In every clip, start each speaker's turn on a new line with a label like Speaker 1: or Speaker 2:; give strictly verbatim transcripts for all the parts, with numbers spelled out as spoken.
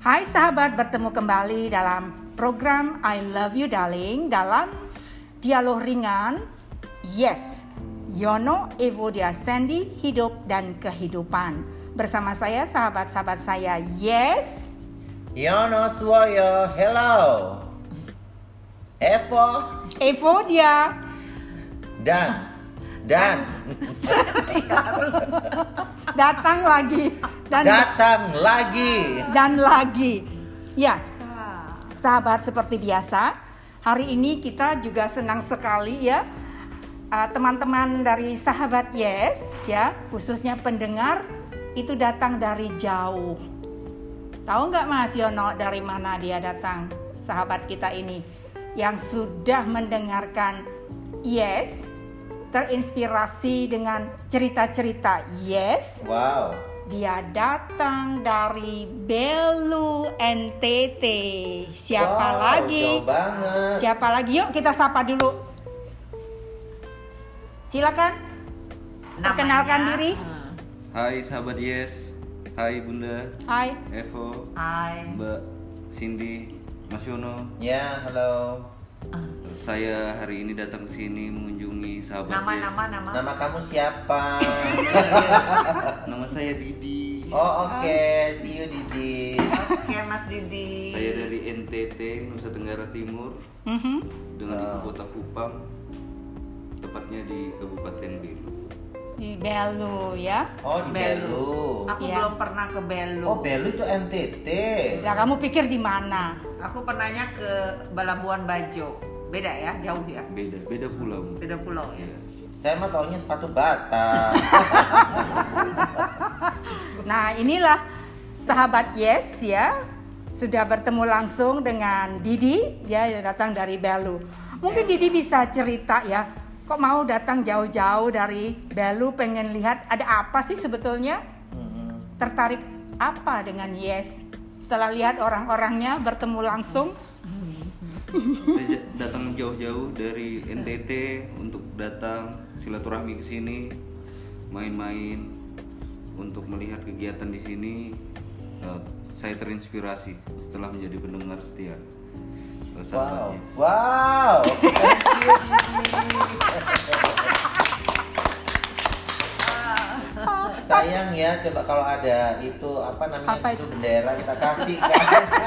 Speaker 1: Hai sahabat, bertemu kembali dalam program I Love You Darling dalam dialog ringan. Yes, Yono, Evodia, Sandy, hidup dan kehidupan. Bersama saya, sahabat-sahabat saya. Yes,
Speaker 2: Yono, Suwoyo, hello. Evo,
Speaker 1: Evodia,
Speaker 2: dan dan
Speaker 1: datang lagi dan
Speaker 2: datang lagi.
Speaker 1: dan lagi. Ya, sahabat, seperti biasa, hari ini kita juga senang sekali ya, uh, teman-teman dari sahabat Yes ya, khususnya pendengar itu datang dari jauh. Tahu nggak Mas Yono dari mana dia datang? Sahabat kita ini yang sudah mendengarkan Yes, terinspirasi dengan cerita-cerita Yes.
Speaker 2: Wow.
Speaker 1: Dia datang dari Belu, N T T. Siapa
Speaker 2: Wow,
Speaker 1: lagi?
Speaker 2: jauh banget.
Speaker 1: Siapa lagi? Yuk kita sapa dulu. Silakan. Perkenalkan diri.
Speaker 3: Hai sahabat Yes, hai Bunda,
Speaker 1: Hai.
Speaker 3: Evo,
Speaker 4: Hai.
Speaker 3: Mbak Cindy, Mas Yono.
Speaker 2: Ya, halo.
Speaker 3: Saya hari ini datang ke sini mengunjungi sahabat
Speaker 4: Nama
Speaker 3: Yes.
Speaker 4: nama nama.
Speaker 2: Nama kamu siapa?
Speaker 3: Nama saya Didi.
Speaker 2: Oh, oke. See you, Didi.
Speaker 4: Oke Mas Didi.
Speaker 3: Saya dari N T T, Nusa Tenggara Timur,
Speaker 1: Mhm.
Speaker 3: dengan
Speaker 2: Wow.
Speaker 3: ibu kota Kupang, tepatnya di Kabupaten Belu.
Speaker 1: Di Belu ya.
Speaker 2: Oh, di Belu.
Speaker 4: Aku
Speaker 1: Iya.
Speaker 4: belum pernah ke Belu.
Speaker 2: Oh, Belu itu N T T.
Speaker 1: Lah kamu pikir di mana?
Speaker 4: Aku pernahnya ke Balabuan Bajo. Beda ya, jauh ya.
Speaker 3: Beda, beda pulau.
Speaker 4: Beda pulau ya.
Speaker 2: Saya mah taunya sepatu bata.
Speaker 1: Nah, inilah sahabat Yes ya. Sudah bertemu langsung dengan Didi ya, yang datang dari Belu. Mungkin Didi bisa cerita ya, kok mau datang jauh-jauh dari Belu, pengen lihat ada apa sih sebetulnya?
Speaker 2: Hmm.
Speaker 1: Tertarik apa dengan Yes? Setelah lihat orang-orangnya bertemu langsung.
Speaker 3: Saya datang jauh-jauh dari N T T untuk datang silaturahmi ke sini, main-main untuk melihat kegiatan di sini. Uh, saya terinspirasi setelah menjadi pendengar setia. Uh, sahabat
Speaker 2: Wow.
Speaker 3: Yes.
Speaker 2: Wow. Thank you, Didi. Sayang ya, coba kalau ada itu apa namanya
Speaker 1: Apa
Speaker 2: susu
Speaker 1: itu?
Speaker 2: bendera kita kasih kan.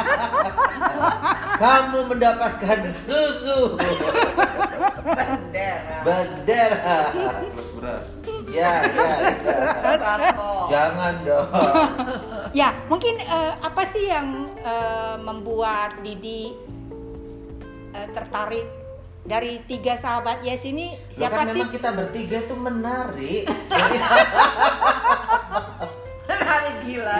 Speaker 2: Kamu mendapatkan susu
Speaker 4: Bendera.
Speaker 2: bendera.
Speaker 3: Plus beras.
Speaker 2: Ya, ya, ya.
Speaker 4: Sembako.
Speaker 2: Jangan dong.
Speaker 1: Ya, mungkin eh, apa sih yang eh, membuat Didi eh, tertarik dari tiga sahabat Yes ini?
Speaker 2: Loh,
Speaker 1: Siapa
Speaker 2: kan
Speaker 1: sih?
Speaker 2: memang kita bertiga itu menarik. Jadi
Speaker 4: Hari gila.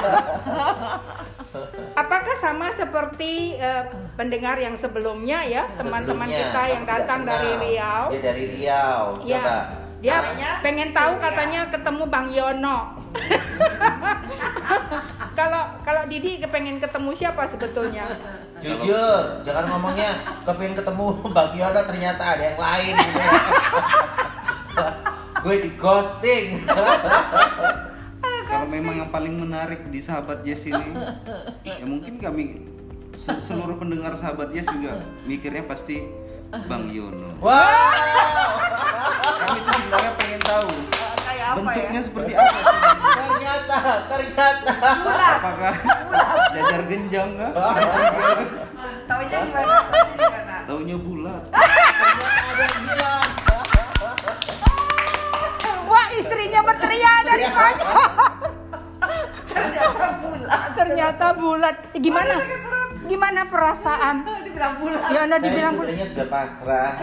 Speaker 1: Apakah sama seperti eh, pendengar yang sebelumnya ya, teman-teman
Speaker 2: sebelumnya,
Speaker 1: kita yang
Speaker 2: kamu tidak
Speaker 1: datang dari
Speaker 2: kenal.
Speaker 1: Riau?
Speaker 2: Dia dari Riau.
Speaker 1: Ya,
Speaker 2: Coba.
Speaker 1: dia
Speaker 4: Namanya
Speaker 1: pengen tahu
Speaker 4: Surya.
Speaker 1: katanya ketemu Bang Yono. Kalau kalau Didi kepengen ketemu siapa sebetulnya?
Speaker 2: Jujur, jangan ngomongnya kepingin ketemu Bang Yono ternyata ada yang lain gitu ya. Gue di ghosting.
Speaker 3: Kalau memang yang paling menarik di sahabat Yes ini, ya mungkin kami se- seluruh pendengar sahabat Yes juga mikirnya pasti Bang Yono.
Speaker 2: Wow.
Speaker 3: Kami tuh sebenarnya pengen tahu
Speaker 4: Eh, Kayak apa
Speaker 3: bentuknya
Speaker 4: ya?
Speaker 3: seperti apa sih?
Speaker 2: Ternyata, ternyata.
Speaker 3: Apakah jajar genjang kah?
Speaker 4: Taunya gimana? Taunya gimana?
Speaker 3: Taunya bulat.
Speaker 2: Ternyata ada yang bilang.
Speaker 1: Wah, istrinya berteriak dari banyak.
Speaker 4: Ternyata bulat.
Speaker 1: Ternyata bulat. Eh, gimana? Gimana perasaan?
Speaker 4: Dibilang bulat.
Speaker 1: Yono
Speaker 2: Saya
Speaker 1: dibilang bulat.
Speaker 2: sebenarnya sudah pasrah.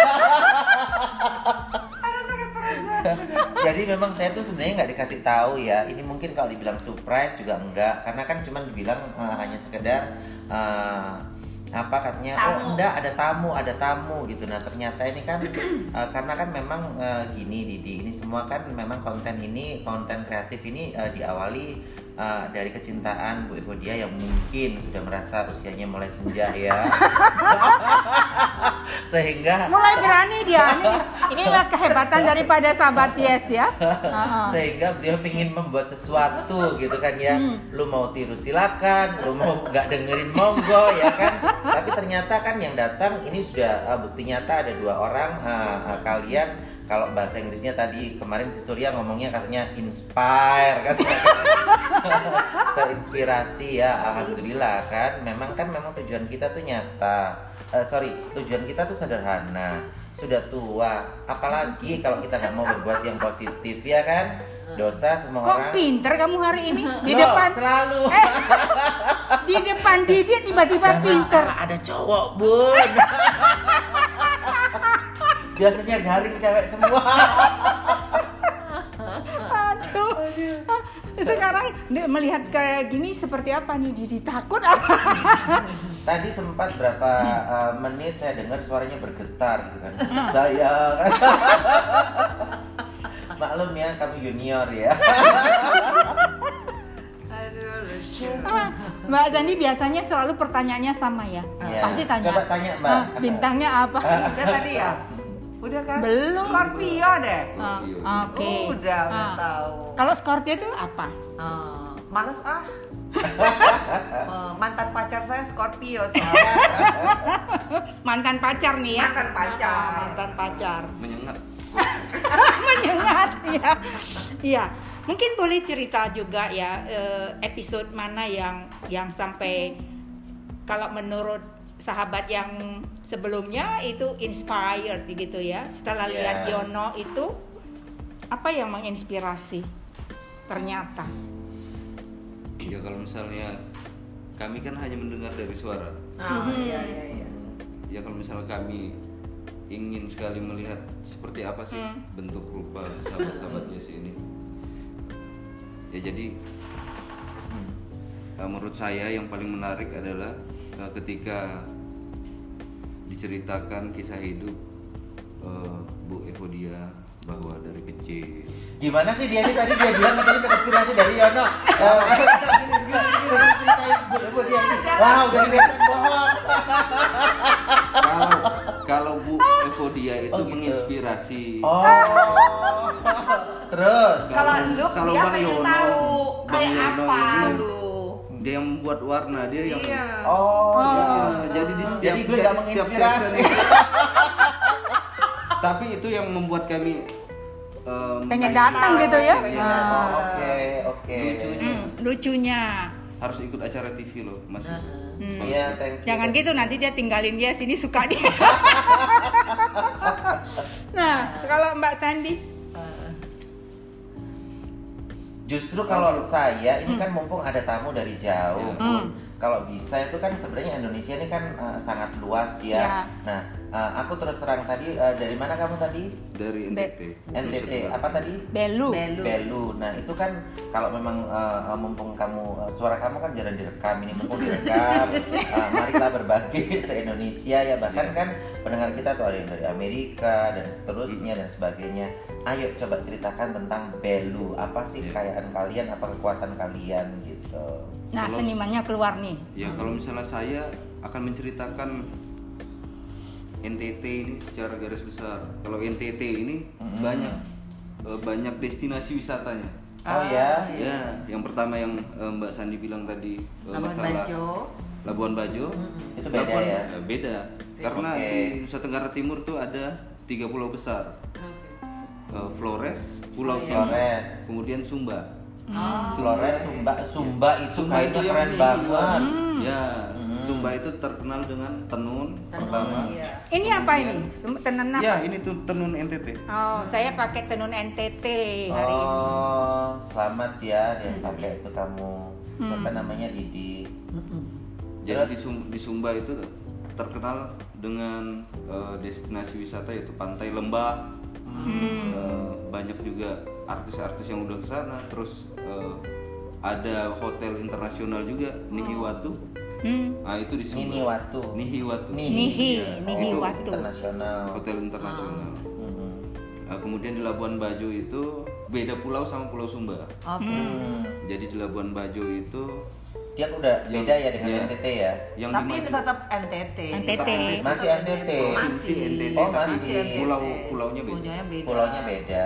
Speaker 2: Jadi memang saya tuh sebenarnya nggak dikasih tahu ya. Ini mungkin kalau dibilang surprise juga enggak, karena kan cuma dibilang uh, hanya sekedar uh, apa katanya,
Speaker 4: Tamu.
Speaker 2: oh enggak ada tamu, ada tamu gitu. Nah ternyata ini kan uh, karena kan memang uh, gini Didi, ini semua kan memang konten ini konten kreatif ini uh, diawali uh, dari kecintaan Bu Evodia yang mungkin sudah merasa usianya mulai senja ya. Sehingga
Speaker 1: Mulai berani dia nih. Inilah kehebatan daripada sahabat Yes ya. Uh-uh.
Speaker 2: Sehingga beliau ingin membuat sesuatu gitu kan ya.
Speaker 1: Hmm.
Speaker 2: Lu mau tiru silakan, lu mau nggak dengerin monggo ya kan. Tapi ternyata kan yang datang ini sudah uh, bukti nyata ada dua orang uh, uh, kalian. Kalau bahasa Inggrisnya tadi kemarin si Surya ngomongnya katanya inspire kan. Terinspirasi ya, alhamdulillah kan. Memang kan memang tujuan kita tuh nyata. Uh, sorry, tujuan kita tuh sederhana. Sudah tua, apalagi kalau kita nggak mau berbuat yang positif ya kan. Dosa semua
Speaker 1: Kok
Speaker 2: orang.
Speaker 1: pinter kamu hari ini di
Speaker 2: Loh,
Speaker 1: depan
Speaker 2: selalu.
Speaker 1: eh, di depan Didi tiba-tiba
Speaker 2: Jangan
Speaker 1: pinter.
Speaker 2: salah, ada cowok bun. Biasanya garing cewek semua.
Speaker 1: Aduh. Sekarang di- melihat kayak gini seperti apa nih Didi? Takut apa?
Speaker 2: Tadi sempat berapa uh, menit saya dengar suaranya bergetar gitu kan. Saya kan. Maklum ya, kamu junior ya.
Speaker 4: Aduh, lucu.
Speaker 1: Ah, Mbak Zandi biasanya selalu pertanyaannya sama ya.
Speaker 2: Iya.
Speaker 1: Pasti tanya.
Speaker 2: Coba tanya, Mbak.
Speaker 1: "Ah, bintangnya apa?
Speaker 4: Udah tadi ya? Udah kan?
Speaker 1: Belum.
Speaker 4: Scorpio deh.
Speaker 1: Ah,
Speaker 3: Scorpio.
Speaker 1: Oke.
Speaker 4: Udah, udah
Speaker 1: Ah.
Speaker 4: tahu.
Speaker 1: Kalau Scorpio itu apa?
Speaker 4: Ah, males ah. Eh, mantan pacar saya Scorpio soalnya.
Speaker 1: Mantan pacar nih ya.
Speaker 4: Mantan pacar.
Speaker 1: Ah, mantan pacar.
Speaker 3: Menyengat.
Speaker 1: Menyengat ya. Iya. Mungkin boleh cerita juga ya eh, episode mana yang yang sampai kalau menurut sahabat yang sebelumnya itu inspired gitu ya. Setelah
Speaker 2: Yeah.
Speaker 1: lihat Yono itu apa yang menginspirasi? Ternyata.
Speaker 3: Ya kalau misalnya kami kan hanya mendengar dari suara.
Speaker 4: Ah, iya iya iya.
Speaker 3: Ya kalau misalnya kami ingin sekali melihat seperti apa sih
Speaker 1: Hmm.
Speaker 3: bentuk rupa sahabat-sahabatnya si ini. Ya jadi uh, menurut saya yang paling menarik adalah uh, ketika diceritakan kisah hidup uh, Bu Evodia bahwa dari kecil.
Speaker 2: Gimana sih dia ini tadi dia bilang katanya terinspirasi dari Yono. Eh, suruh ceritain Bu Bu dia ini. Wow, udah kelihatan bohong.
Speaker 3: Kalau kalau Bu Evodia itu
Speaker 2: Oh, gitu.
Speaker 3: menginspirasi.
Speaker 2: Oh. Terus
Speaker 4: Kalau lu
Speaker 3: kalau
Speaker 4: dia
Speaker 3: Bang
Speaker 4: pengen
Speaker 3: Yono,
Speaker 4: tahu
Speaker 3: Bang
Speaker 4: kayak
Speaker 3: Yono
Speaker 4: apa
Speaker 3: ini
Speaker 4: lu.
Speaker 3: dia yang membuat warna, dia yang
Speaker 4: Iya.
Speaker 2: Oh,
Speaker 1: Oh.
Speaker 2: ya.
Speaker 3: Ya, jadi di setiap,
Speaker 2: Jadi gue
Speaker 3: jadi
Speaker 2: gak
Speaker 3: setiap
Speaker 2: menginspirasi.
Speaker 3: session- Tapi itu yang membuat kami um,
Speaker 1: Pengen datang gitu ya.
Speaker 4: Iya.
Speaker 1: Ah.
Speaker 2: Oh, oke, oke.
Speaker 3: Lucunya.
Speaker 1: Hmm, lucunya.
Speaker 3: harus ikut acara T V loh, Mas.
Speaker 1: Hmm.
Speaker 2: Iya, thank you.
Speaker 1: Jangan gitu nanti dia tinggalin dia sini suka dia. Nah, kalau Mbak Sandy,
Speaker 2: Justru kalau saya ini kan mumpung ada tamu dari jauh,
Speaker 1: Hmm.
Speaker 2: kalau bisa itu kan sebenarnya Indonesia ini kan uh, sangat luas ya.
Speaker 1: Ya.
Speaker 2: Nah, uh, aku terus terang tadi uh, dari mana kamu tadi?
Speaker 3: Dari N T T.
Speaker 2: N T T apa tadi?
Speaker 1: Belu.
Speaker 4: Belu.
Speaker 2: Belu. Nah itu kan kalau memang uh, mumpung kamu uh, suara kamu kan jarang direkam, ini mumpung direkam, uh, marilah berbagi se-Indonesia ya, bahkan kan pendengar kita tuh ada yang dari Amerika dan seterusnya dan sebagainya. Ayo coba ceritakan tentang Belu, apa sih kekayaan kalian, apa kekuatan kalian gitu.
Speaker 1: Nah,
Speaker 3: Kalau-
Speaker 1: senimannya keluar nih.
Speaker 3: Ya kalau misalnya saya akan menceritakan N T T ini secara garis besar. Kalau N T T ini
Speaker 2: Mm-mm.
Speaker 3: banyak eh, banyak destinasi wisatanya.
Speaker 2: Oh ya?
Speaker 3: Ya, yang pertama yang eh, Mbak Sandi bilang tadi eh,
Speaker 4: Labuan
Speaker 3: masalah
Speaker 4: Bajo.
Speaker 3: Labuan Bajo.
Speaker 2: Itu beda
Speaker 3: Labuan-
Speaker 2: ya?
Speaker 3: eh, Beda. Karena
Speaker 2: Oke.
Speaker 3: di Nusa Tenggara Timur tuh ada tiga pulau besar. Eh, Flores, Pulau
Speaker 4: Oh, iya.
Speaker 3: Timur,
Speaker 2: Flores.
Speaker 3: kemudian Sumba.
Speaker 4: Oh,
Speaker 2: Flores, Sumba, Sumba itu
Speaker 3: Sumba
Speaker 2: kayaknya
Speaker 3: itu yang
Speaker 2: keren
Speaker 3: ini,
Speaker 2: banget.
Speaker 1: Hmm.
Speaker 3: Ya,
Speaker 2: Hmm.
Speaker 3: Sumba itu terkenal dengan tenun,
Speaker 4: Tenun,
Speaker 3: pertama.
Speaker 4: iya.
Speaker 1: Ini apa ini? Tenun apa?
Speaker 3: Ya, ini tuh tenun N T T.
Speaker 1: Oh, saya pakai tenun N T T hari ini.
Speaker 2: Oh, selamat ya dia pakai itu kamu.
Speaker 1: Hmm.
Speaker 2: Apa namanya Didi?
Speaker 3: Jadi
Speaker 2: Terus?
Speaker 3: di, Sum- di Sumba itu terkenal dengan eh, destinasi wisata yaitu pantai lembah.
Speaker 1: Hmm.
Speaker 3: Eh, banyak juga artis-artis yang udah ke sana. Terus eh, ada hotel internasional juga, Nihiwatu.
Speaker 1: Hmm.
Speaker 3: Nah, itu di Sumba.
Speaker 2: Niniwatu.
Speaker 3: Nihiwatu.
Speaker 1: Nihi,
Speaker 3: Ya,
Speaker 1: Nihi
Speaker 3: itu
Speaker 1: Watu.
Speaker 2: Internasional.
Speaker 3: hotel internasional.
Speaker 2: Mhm.
Speaker 3: Nah, kemudian di Labuan Bajo itu beda pulau sama Pulau Sumba.
Speaker 4: Oke.
Speaker 2: Hmm.
Speaker 3: Jadi di Labuan Bajo itu
Speaker 2: Dia udah
Speaker 3: Yang-
Speaker 2: beda ya dengan
Speaker 3: iya.
Speaker 2: N T T ya.
Speaker 3: yang
Speaker 4: Tapi
Speaker 3: dimaju-
Speaker 4: tetap N T T.
Speaker 1: N T T.
Speaker 4: Tetap
Speaker 2: Masih N T T.
Speaker 3: Provinsi N T T,
Speaker 2: Oh,
Speaker 3: tapi
Speaker 2: masih.
Speaker 3: pulau pulaunya beda.
Speaker 4: Pulaunya beda.
Speaker 2: Pulaunya beda.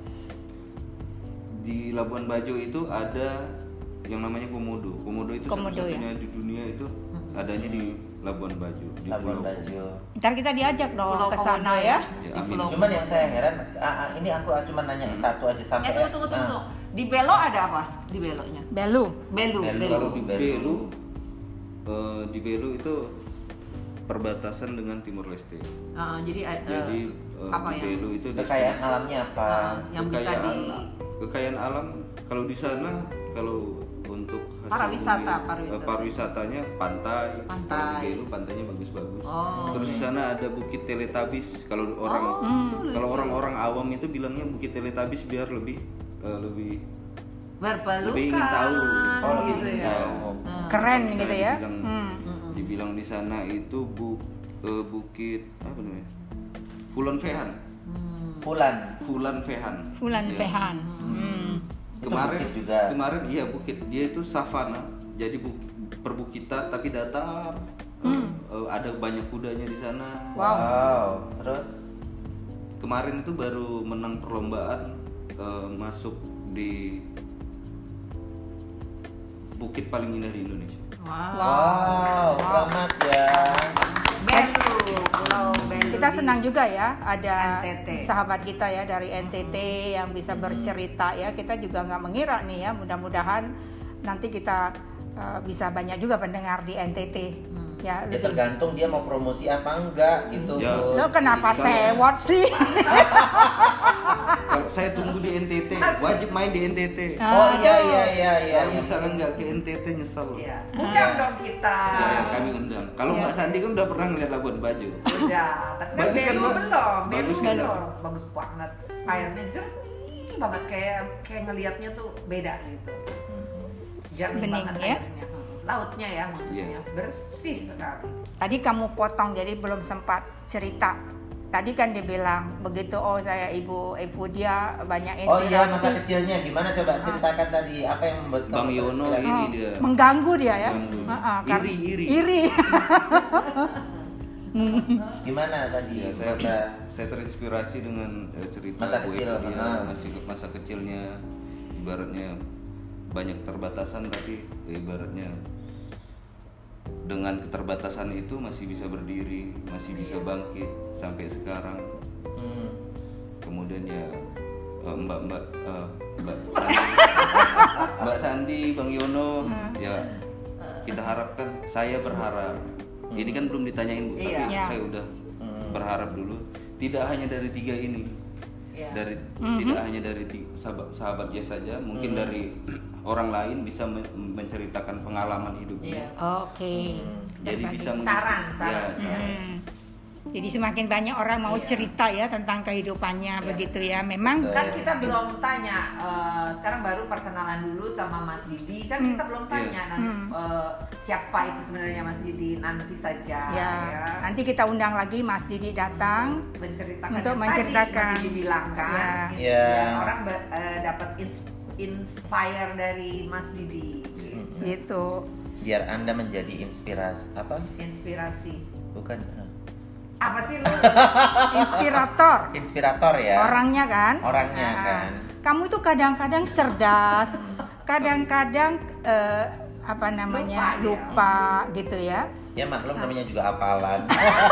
Speaker 3: Di Labuan Bajo itu ada yang namanya komodo. Komodo itu
Speaker 1: Komodo,
Speaker 3: satu-satunya di dunia itu adanya di Labuan Bajo. Di
Speaker 2: Labuan
Speaker 3: Pulau-
Speaker 2: Bajo.
Speaker 1: Ntar kita diajak dong
Speaker 4: Pulau
Speaker 1: ke sana
Speaker 4: Komodo
Speaker 1: ya.
Speaker 3: Ya,
Speaker 4: Di
Speaker 3: amin.
Speaker 4: Pulau
Speaker 2: Cuman yang
Speaker 4: Komodo.
Speaker 2: saya heran, ah, ah, ini aku cuma nanya satu aja sampai.
Speaker 4: Eh tunggu tunggu tunggu.
Speaker 2: ah,
Speaker 4: tunggu. Di Belo ada apa? Di Belonya.
Speaker 1: Belu.
Speaker 4: Belu.
Speaker 2: Belu.
Speaker 4: Belu.
Speaker 3: Kalau di
Speaker 2: Belu.
Speaker 3: Belu, eh, di Belu itu perbatasan dengan Timor Leste.
Speaker 4: Ah, jadi eh,
Speaker 3: Jadi eh,
Speaker 4: apa
Speaker 3: di
Speaker 4: yang
Speaker 3: Belu itu
Speaker 2: Kekayaan alamnya apa?
Speaker 4: ah, yang bisa
Speaker 3: kekayaan
Speaker 4: di
Speaker 3: kekayaan alam kalau di sana kalau untuk hasil
Speaker 4: Pariwisata,
Speaker 3: bumi,
Speaker 4: pariwisata.
Speaker 3: eh, pariwisatanya pantai.
Speaker 4: Pantai.
Speaker 3: Kalau di Belu pantainya bagus-bagus.
Speaker 4: Oh.
Speaker 3: Terus di sana ada Bukit Teletabis. Kalau orang
Speaker 4: Oh,
Speaker 3: kalau
Speaker 4: lucu.
Speaker 3: orang-orang awam itu bilangnya Bukit Teletabis biar lebih eh, lebih
Speaker 4: berpelukan.
Speaker 3: lebih ingin tahu.
Speaker 2: Oh, lebih
Speaker 4: gitu
Speaker 2: ingin
Speaker 4: ya.
Speaker 2: tahu.
Speaker 4: Ah.
Speaker 1: Keren
Speaker 3: Misalnya
Speaker 1: gitu ya.
Speaker 3: dibilang-
Speaker 1: Hmm.
Speaker 4: Mm-mm.
Speaker 3: dibilang di sana itu bu, eh, bukit apa namanya? Fulon Vehan.
Speaker 4: Hmm.
Speaker 2: Fulan.
Speaker 3: Fulan Vehan.
Speaker 1: Fulan
Speaker 3: Ya.
Speaker 1: Vehan. Hmm.
Speaker 2: Itu
Speaker 3: Kemarin
Speaker 2: bukit juga.
Speaker 3: Kemarin iya bukit. Dia itu savana. Jadi bukit, perbukitan tapi datar.
Speaker 1: Hmm.
Speaker 3: Eh, ada banyak kudanya di sana.
Speaker 1: Wow.
Speaker 2: Wow. Terus
Speaker 3: Kemarin itu baru menang perlombaan eh, masuk di bukit paling indah di Indonesia.
Speaker 4: Wow.
Speaker 2: wow, selamat ya.
Speaker 4: Belu, Pulau Belu.
Speaker 1: Kita
Speaker 4: di-
Speaker 1: senang juga ya ada
Speaker 4: N T T.
Speaker 1: sahabat kita ya dari N T T yang bisa bercerita ya. Kita juga nggak mengira nih ya, mudah-mudahan nanti kita uh, bisa banyak juga pendengar di N T T.
Speaker 4: Hmm.
Speaker 1: Ya,
Speaker 2: Ya
Speaker 1: lebih.
Speaker 2: tergantung dia mau promosi apa enggak gitu.
Speaker 3: Ya.
Speaker 2: Bun.
Speaker 1: Lo kenapa
Speaker 2: Jadi-
Speaker 1: sewot sih?
Speaker 3: Kalau saya tunggu di N T T, wajib main di N T T.
Speaker 2: Oh iya iya iya iya.
Speaker 3: Kalau
Speaker 2: iya.
Speaker 3: misalnya nggak ke N T T nyesel.
Speaker 4: Iya. Undang dong kita.
Speaker 3: Ya, kami undang. Kalau
Speaker 1: Iya.
Speaker 3: Mbak Sandi kan udah pernah ngeliat Labuan Bajo.
Speaker 4: Udah, tapi kan
Speaker 3: Bagus kan,
Speaker 4: Belu
Speaker 3: Mbak?
Speaker 4: belum. Belu
Speaker 3: Bagus kan,
Speaker 4: belum.
Speaker 3: Mbak?
Speaker 4: Bagus banget. Airnya jernih banget kayak kayak ngelihatnya tuh beda gitu. Jernih
Speaker 1: Bening,
Speaker 4: banget
Speaker 1: ya?
Speaker 4: airnya. Lautnya ya maksudnya.
Speaker 3: Iya.
Speaker 4: Bersih sekali.
Speaker 1: Tadi kamu potong jadi belum sempat cerita. Tadi kan dia bilang begitu, oh saya ibu ibu dia banyak
Speaker 2: Oh iya masa
Speaker 1: inspirasi.
Speaker 2: kecilnya gimana coba ceritakan tadi apa yang membuat
Speaker 3: Bang
Speaker 2: kamu
Speaker 3: Yono
Speaker 2: terinspirasi?
Speaker 3: ini
Speaker 1: Oh,
Speaker 3: dia.
Speaker 1: mengganggu dia ya.
Speaker 3: Mengganggu.
Speaker 1: Heeh, kan-
Speaker 3: Iri, iri.
Speaker 1: Iri.
Speaker 2: Gimana tadi
Speaker 3: Ya, saya
Speaker 2: masa
Speaker 3: saya terinspirasi dengan eh, cerita
Speaker 2: Masa
Speaker 3: Bu
Speaker 2: kecil,
Speaker 3: Edi,
Speaker 2: ah.
Speaker 3: masih masa kecilnya ibaratnya banyak keterbatasan tapi ibaratnya dengan keterbatasan itu masih bisa berdiri, masih bisa bangkit sampai sekarang.
Speaker 2: hmm,
Speaker 3: Kemudian ya eh, Mbak Mbak eh, Mbak Sandi, Mbak Sandi, Bang Yono, ya kita harapkan, saya berharap. Ini kan belum ditanyain Bu, tapi
Speaker 4: Iya.
Speaker 1: Iya.
Speaker 3: saya udah
Speaker 2: hmm.
Speaker 3: berharap dulu. Tidak hanya dari tiga ini,
Speaker 4: Iya.
Speaker 3: dari
Speaker 1: Mhm.
Speaker 3: tidak hanya dari ti- sahabat sahabat dia saja, mungkin
Speaker 2: Hmm.
Speaker 3: dari orang lain bisa men- menceritakan pengalaman hidupnya.
Speaker 4: Iya.
Speaker 1: Oke.
Speaker 2: Hmm.
Speaker 3: Jadi
Speaker 1: Berbagi.
Speaker 3: bisa meng-
Speaker 4: Saran, saran,
Speaker 3: ya,
Speaker 4: saran.
Speaker 1: Hmm. Jadi semakin banyak orang mau
Speaker 4: Iya.
Speaker 1: cerita ya tentang kehidupannya
Speaker 4: Iya.
Speaker 1: begitu ya. Memang
Speaker 2: Betul.
Speaker 4: Kan kita belum tanya, eh, sekarang baru perkenalan dulu sama Mas Didi. Kan kita belum tanya nanti
Speaker 1: Hmm.
Speaker 4: eh, siapa itu sebenarnya Mas Didi, nanti saja
Speaker 1: ya, nanti kita undang lagi Mas Didi datang.
Speaker 4: menceritakan
Speaker 1: Untuk
Speaker 4: yang
Speaker 1: menceritakan.
Speaker 4: tadi Mas Didi bilang kan.
Speaker 1: Ya.
Speaker 2: Ya.
Speaker 4: Ya, orang be- eh, dapat ins- inspire dari Mas Didi.
Speaker 2: Hmm.
Speaker 1: Gitu.
Speaker 2: Biar Anda menjadi inspirasi apa?
Speaker 4: Inspirasi.
Speaker 2: Bukan eh,
Speaker 4: Apa sih lu?
Speaker 1: Inspirator.
Speaker 2: inspirator ya.
Speaker 1: Orangnya kan?
Speaker 2: Orangnya
Speaker 1: Nah,
Speaker 2: kan.
Speaker 1: Kamu tuh kadang-kadang cerdas, kadang-kadang eh, apa namanya
Speaker 4: Lupa
Speaker 1: lupa,
Speaker 4: dia.
Speaker 1: gitu ya.
Speaker 2: Ya maklum namanya juga hafalan.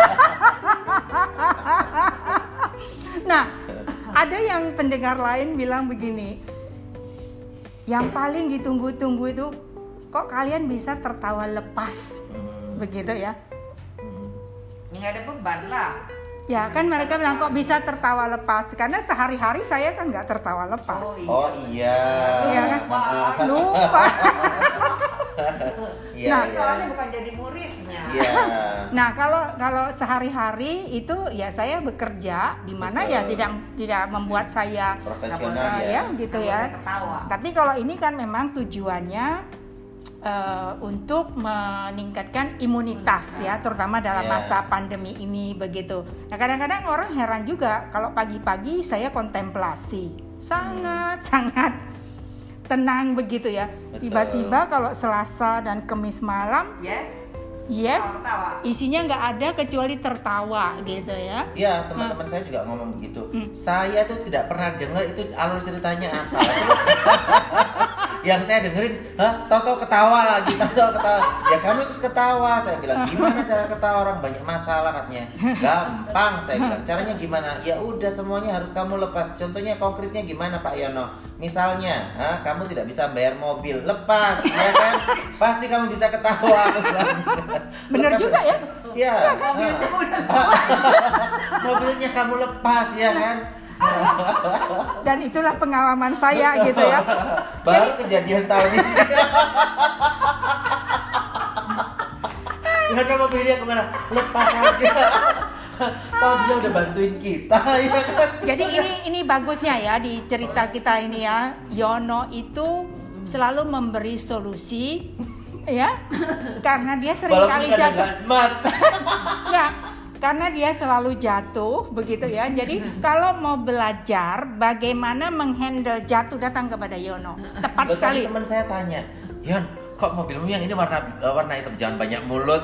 Speaker 1: Nah, ada yang pendengar lain bilang begini, yang paling ditunggu-tunggu itu kok kalian bisa tertawa lepas,
Speaker 2: Hmm,
Speaker 1: begitu ya?
Speaker 2: hmm.
Speaker 4: Nggak ada beban lah.
Speaker 1: Ya kan mereka bilang kok bisa tertawa lepas, karena sehari-hari saya kan nggak tertawa lepas.
Speaker 4: Oh iya.
Speaker 2: Oh iya.
Speaker 1: Iya kan? Lupa.
Speaker 2: Iya,
Speaker 1: Nah,
Speaker 2: iya.
Speaker 4: Soalnya bukan jadi muridnya.
Speaker 2: Iya.
Speaker 1: Nah kalau kalau sehari-hari itu ya saya bekerja di mana ya
Speaker 2: Betul.
Speaker 1: tidak tidak membuat saya
Speaker 2: Profesional
Speaker 1: eh,
Speaker 2: ya.
Speaker 1: ya gitu
Speaker 4: Nggak
Speaker 1: ya.
Speaker 4: boleh ketawa.
Speaker 1: Tapi kalau ini kan memang tujuannya uh, untuk meningkatkan imunitas ya, terutama dalam
Speaker 2: Yeah.
Speaker 1: masa pandemi ini begitu. Nah kadang-kadang orang heran juga kalau pagi-pagi saya kontemplasi, sangat sangat tenang begitu ya.
Speaker 2: Betul.
Speaker 1: Tiba-tiba kalau Selasa dan Kamis malam,
Speaker 4: Yes.
Speaker 1: yes,
Speaker 4: Tawa-tawa.
Speaker 1: isinya nggak ada kecuali tertawa gitu ya.
Speaker 2: Iya, teman-teman saya juga ngomong begitu.
Speaker 1: Hmm.
Speaker 2: Saya tuh tidak pernah dengar itu alur ceritanya apa. Terus, yang saya dengerin, hah, tahu-tahu ketawa lagi, tahu-tahu ketawa. Ya kamu ikut ketawa, saya bilang. Gimana cara ketawa, orang banyak masalah katanya. Gampang, saya bilang. Caranya gimana? Ya udah semuanya harus kamu lepas. Contohnya konkretnya gimana Pak Yono? Misalnya, hah, kamu tidak bisa bayar mobil, lepas, ya kan? Pasti kamu bisa ketawa. Aku bilang.
Speaker 1: Bener
Speaker 2: Lepas,
Speaker 1: juga ya.
Speaker 2: Iya.
Speaker 4: Mobilnya udah
Speaker 2: Mobilnya kamu lepas ya kan?
Speaker 1: Dan itulah pengalaman saya gitu ya.
Speaker 2: Baru kejadian tahun ini. Karena mobilnya kemana? Lepas aja. Tahu dia udah bantuin kita ya kan?
Speaker 1: Jadi ini ini bagusnya ya di cerita kita ini ya. Yono itu selalu memberi solusi ya. Karena dia sering
Speaker 2: Walaupun
Speaker 1: kali
Speaker 2: kadang
Speaker 1: jatuh.
Speaker 2: nggak smart.
Speaker 1: Enggak, karena dia selalu jatuh begitu ya. Jadi kalau mau belajar bagaimana menghandle jatuh, datang kepada Yono. Tepat
Speaker 2: Loh,
Speaker 1: sekali.
Speaker 2: tadi teman saya tanya, Yon, kok mobilmu yang ini warna uh, warna hitam, jangan banyak mulut.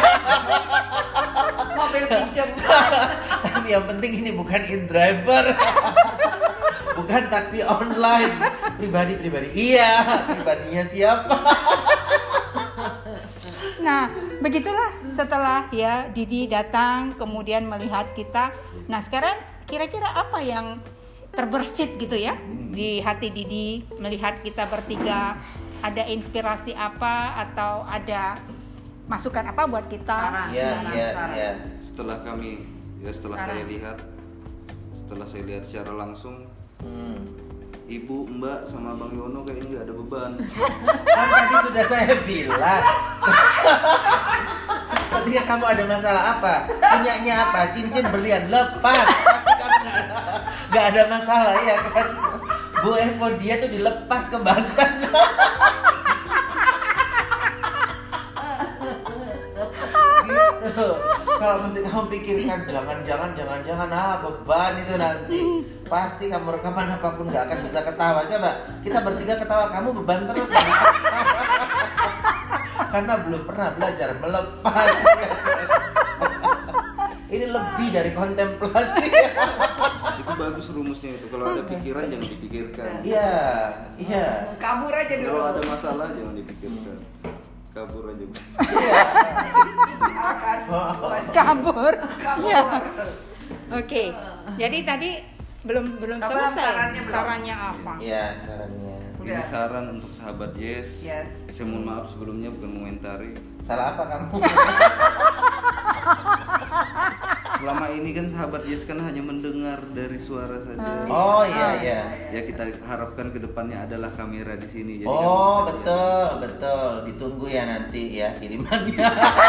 Speaker 4: mobil pinjam.
Speaker 2: Tapi yang penting ini bukan in driver. Bukan taksi online. Pribadi-pribadi. Iya, pribadinya siapa?
Speaker 1: Nah, begitulah setelah ya Didi datang kemudian melihat kita. Nah, sekarang kira-kira apa yang terbersit gitu ya di hati Didi melihat kita bertiga? Ada inspirasi apa atau ada masukan apa buat kita?
Speaker 4: Saran.
Speaker 2: Iya,
Speaker 4: Saran,
Speaker 2: iya,
Speaker 4: saran.
Speaker 2: iya.
Speaker 3: Setelah kami ya setelah
Speaker 1: Sarah.
Speaker 3: saya lihat setelah saya lihat secara langsung,
Speaker 2: Hmm.
Speaker 3: Ibu, Mbak sama Bang Yono kayaknya nggak ada beban.
Speaker 2: Kan tadi sudah saya bilang. Ketika kamu ada masalah apa, punyanya apa, cincin berlian, lepas. Pasti kamu nggak ada, nggak ada masalah ya kan. Bu Evo dia tuh dilepas ke Banten. Gitu. Kalau masih kamu pikirkan jangan-jangan jangan-jangan ah beban itu nanti, pasti kamu rekaman apapun nggak akan bisa ketawa. Coba kita bertiga ketawa, kamu beban terus. Karena belum pernah belajar melepas. Ini lebih dari kontemplasi.
Speaker 3: Itu bagus rumusnya itu. Kalau ada pikiran jangan dipikirkan.
Speaker 2: Iya, iya.
Speaker 4: Kabur aja dulu.
Speaker 3: Kalau ada masalah jangan dipikirkan. Kabur aja.
Speaker 2: Iya.
Speaker 4: Akan
Speaker 1: Kabur.
Speaker 4: kabur.
Speaker 1: Ya. Oke. Jadi tadi belum belum
Speaker 4: Apa
Speaker 1: selesai
Speaker 4: sarannya belum?
Speaker 1: sarannya apa?
Speaker 2: Iya, sarannya.
Speaker 3: Ini
Speaker 4: Udah.
Speaker 3: saran untuk sahabat Yes.
Speaker 4: Yes.
Speaker 3: Saya mohon maaf sebelumnya bukan mengomentari.
Speaker 2: Salah apa kamu?
Speaker 3: Selama ini kan sahabat Yes kan hanya mendengar dari suara saja.
Speaker 2: Oh iya, iya.
Speaker 3: Ya kita harapkan kedepannya adalah kamera di sini. Jadi
Speaker 2: Oh
Speaker 3: kamu bisa
Speaker 2: betul, betul. Ditunggu ya nanti ya kirimannya.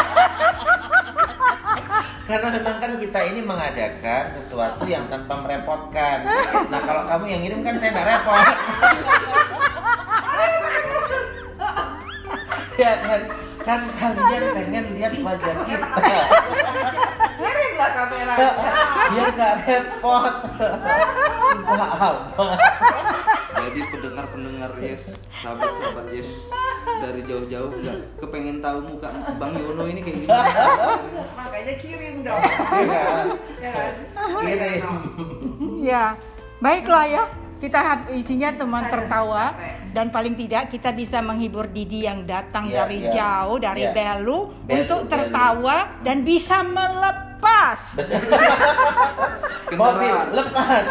Speaker 2: Karena memang kan kita ini mengadakan sesuatu yang tanpa merepotkan. Nah kalau kamu yang ngirim kan saya nggak repot. Ya kan, kan kalian pengen lihat wajah kita.
Speaker 4: Kirimlah kameranya.
Speaker 2: Biar nggak repot. Susah amat.
Speaker 3: Jadi pendengar-pendengar Yes, sahabat-sahabat Yes dari jauh-jauh nggak kepengen tahu muka Bang Yono ini kayak gimana.
Speaker 4: Makanya kirim dong.
Speaker 2: Iya.
Speaker 4: Ya kan?
Speaker 2: Kirim.
Speaker 1: Ya, baiklah ya. Kita hab- isinya teman
Speaker 4: Aduh,
Speaker 1: tertawa
Speaker 4: capek.
Speaker 1: dan paling tidak kita bisa menghibur Didi yang datang
Speaker 2: Ya,
Speaker 1: dari
Speaker 2: ya.
Speaker 1: jauh dari
Speaker 2: Ya.
Speaker 1: Belu,
Speaker 2: Belu,
Speaker 1: untuk
Speaker 2: Belu.
Speaker 1: tertawa dan bisa melepas.
Speaker 2: Mobil
Speaker 3: Kendaraan.
Speaker 2: lepas.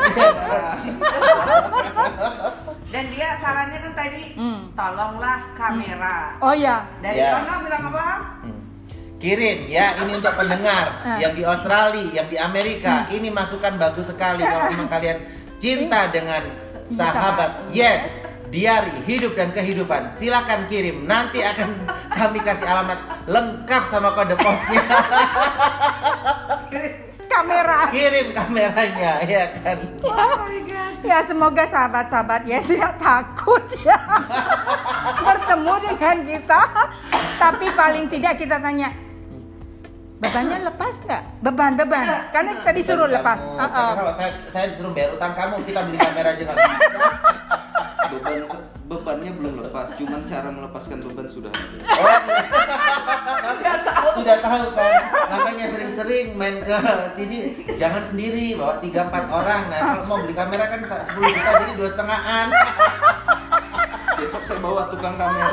Speaker 4: Dan dia sarannya kan tadi,
Speaker 1: Hmm.
Speaker 4: tolonglah kamera.
Speaker 1: Oh ya,
Speaker 4: Dari
Speaker 2: Ya.
Speaker 4: Yono bilang apa?
Speaker 2: Hmm. Kirim ya, ini untuk pendengar
Speaker 1: Ah.
Speaker 2: yang di Australia, yang di Amerika. Ini masukan bagus sekali kalau memang kalian cinta dengan sahabat Yes, diari hidup dan kehidupan. Silakan kirim. Nanti akan kami kasih alamat lengkap sama kode posnya.
Speaker 1: kamera.
Speaker 2: Kirim kameranya, ya kan?
Speaker 4: Oh my god.
Speaker 1: Ya semoga sahabat-sahabat Yes tidak takut ya bertemu dengan kita. Tapi paling tidak kita tanya, bebannya lepas nggak? Beban-beban. Karena kita disuruh
Speaker 2: Dan
Speaker 1: lepas.
Speaker 2: kamu,
Speaker 1: Uh-uh.
Speaker 2: karena kalau saya, saya disuruh bayar utang kamu, kita beli kamera aja nggak bisa.
Speaker 3: Beban bebannya belum lepas, cuman cara melepaskan beban sudah ada.
Speaker 2: Oh, sudah tahu. Sudah tahu kan. Makanya sering-sering main ke sini jangan sendiri, bawa tiga empat orang. Nah, kalau mau beli kamera kan sepuluh juta jadi dua setengahan.
Speaker 3: Besok saya bawa tukang kamera.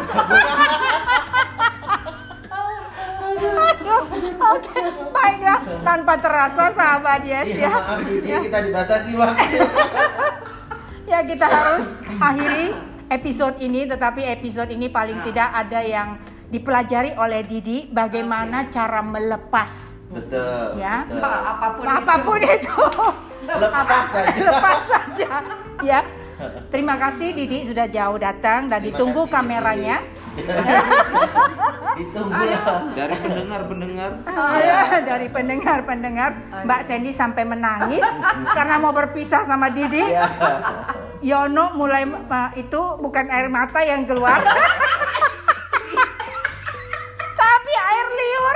Speaker 1: Aduh, oke, baiklah. Tanpa terasa sahabat Yes
Speaker 2: Iya,
Speaker 1: ya.
Speaker 2: maaf ini kita dibatasi waktu.
Speaker 1: Ya kita harus akhiri episode ini, tetapi episode ini paling tidak ada yang dipelajari oleh Didi bagaimana cara melepas.
Speaker 2: Betul.
Speaker 1: Ya.
Speaker 2: Betul.
Speaker 4: Apapun,
Speaker 1: Apapun
Speaker 4: itu.
Speaker 1: itu.
Speaker 2: Lepas saja.
Speaker 1: Lepas saja. Ya. Terima kasih Didi sudah jauh datang dan
Speaker 2: Terima
Speaker 1: ditunggu
Speaker 2: kasih,
Speaker 1: kameranya.
Speaker 2: Ditunggu lah.
Speaker 3: Dari pendengar-pendengar.
Speaker 1: Oh, ya, dari pendengar-pendengar Mbak Sandy sampai menangis karena mau berpisah sama Didi.
Speaker 2: Ya.
Speaker 1: Yono mulai uh, itu bukan air mata yang keluar. Tapi air liur.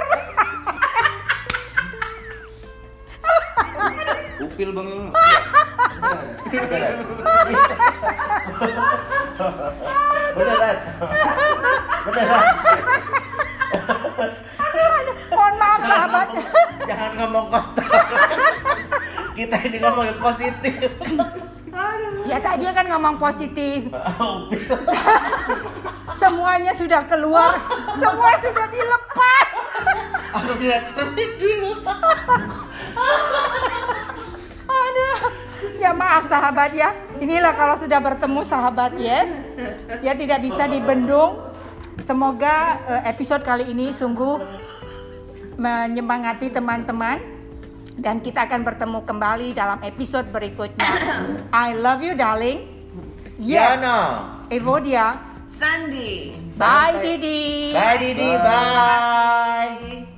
Speaker 3: Upil Bang Yono.
Speaker 2: Beneran. Beneran. Beneran.
Speaker 1: Mohon maaf sahabat.
Speaker 2: Jangan ngomong kotor. Kita ini ngomong yang positif.
Speaker 1: Ya tadi kan ngomong positif. Semuanya sudah keluar. Semua sudah dilepas.
Speaker 2: Aku tidak cermin dulu.
Speaker 1: Aduh. Ya maaf sahabat ya. Inilah kalau sudah bertemu sahabat Yes. Ya tidak bisa dibendung. Semoga uh, episode kali ini sungguh menyemangati teman-teman. Dan kita akan bertemu kembali dalam episode berikutnya. I love you darling. Yes.
Speaker 2: Yono.
Speaker 1: Evodia.
Speaker 4: Sandy.
Speaker 1: Bye Didi.
Speaker 2: Bye Didi, bye.